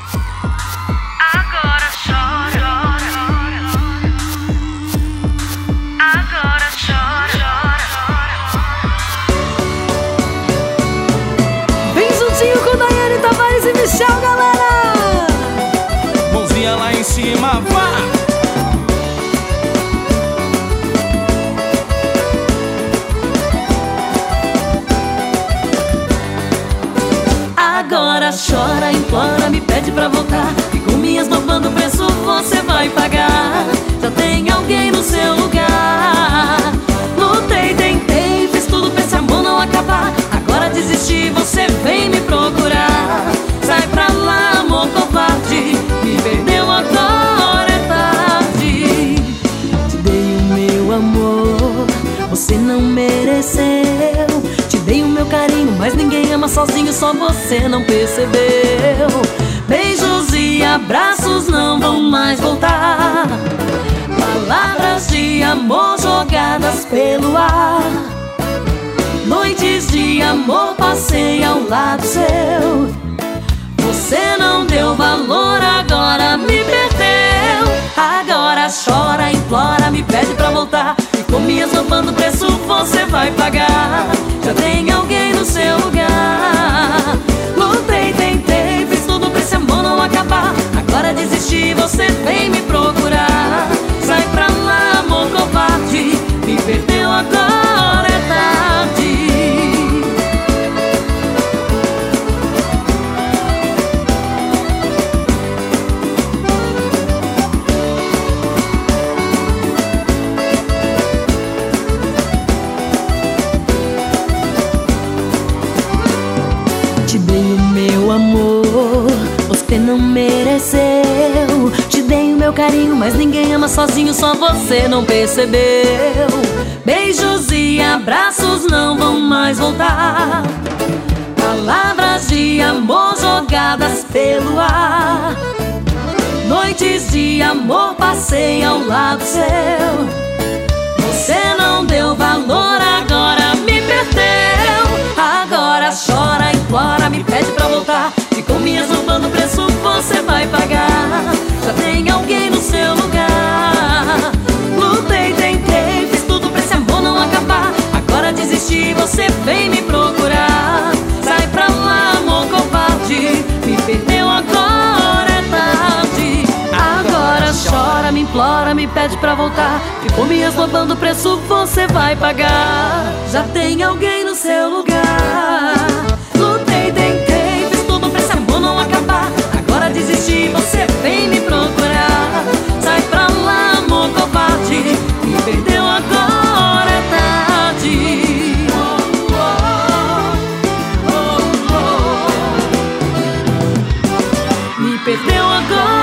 Agora chora, agora chora. Vem juntinho com Daiane Tavares e Michel, galera! Mãozinha lá em cima, vá! Agora chora, implora, me pede pra voltar. E com minhas dobrando o preço você vai pagar. Já tem alguém no seu lugar. Lutei, tentei, fiz tudo pra esse amor não acabar. Agora desisti, você vem me procurar. Sai pra lá, amor covarde, me perdeu, agora é tarde. Te dei o meu amor, você não mereceu. Te dei o meu carinho, mas ninguém ama sozinho, só você não percebeu. Beijos e abraços não vão mais voltar. Palavras de amor jogadas pelo ar. Noites de amor passei ao lado seu. Você não deu valor, agora me perdeu. Agora chora, implora, me pede pra voltar. E com minhas roubando o preço você vai pagar. Já tem alguém no seu lugar. Lutei, tentei, fiz tudo pra esse amor não acabar. Agora desisti, você vem me procurar. Sai pra lá, amor covarde, me perdeu, agora é tarde. Te dei o meu amor, você não mereceu. Te dei o meu carinho, mas ninguém ama sozinho, só você não percebeu. Beijos e abraços não vão mais voltar. Palavras de amor jogadas pelo ar. Noites de amor passei ao lado seu. Você não deu valor, agora me perdeu. Agora chora, implora, me pede pra voltar. E com minhas roubando o preço você vai pagar. Já tem alguém no seu lugar. Lutei, tentei, fiz tudo pra esse amor não acabar. Agora desisti, você vem me procurar. Sai pra lá, amor covarde, me perdeu, agora é tarde. Agora chora, me implora, me pede pra voltar. E com minhas roubando o preço você vai pagar. Já tem alguém no seu lugar. Lutei, tentei, fiz tudo pra esse amor não acabar. Agora desisti, você vem me procurar. Sai pra lá, amor covarde, me perdeu, agora é tarde. Me perdeu agora.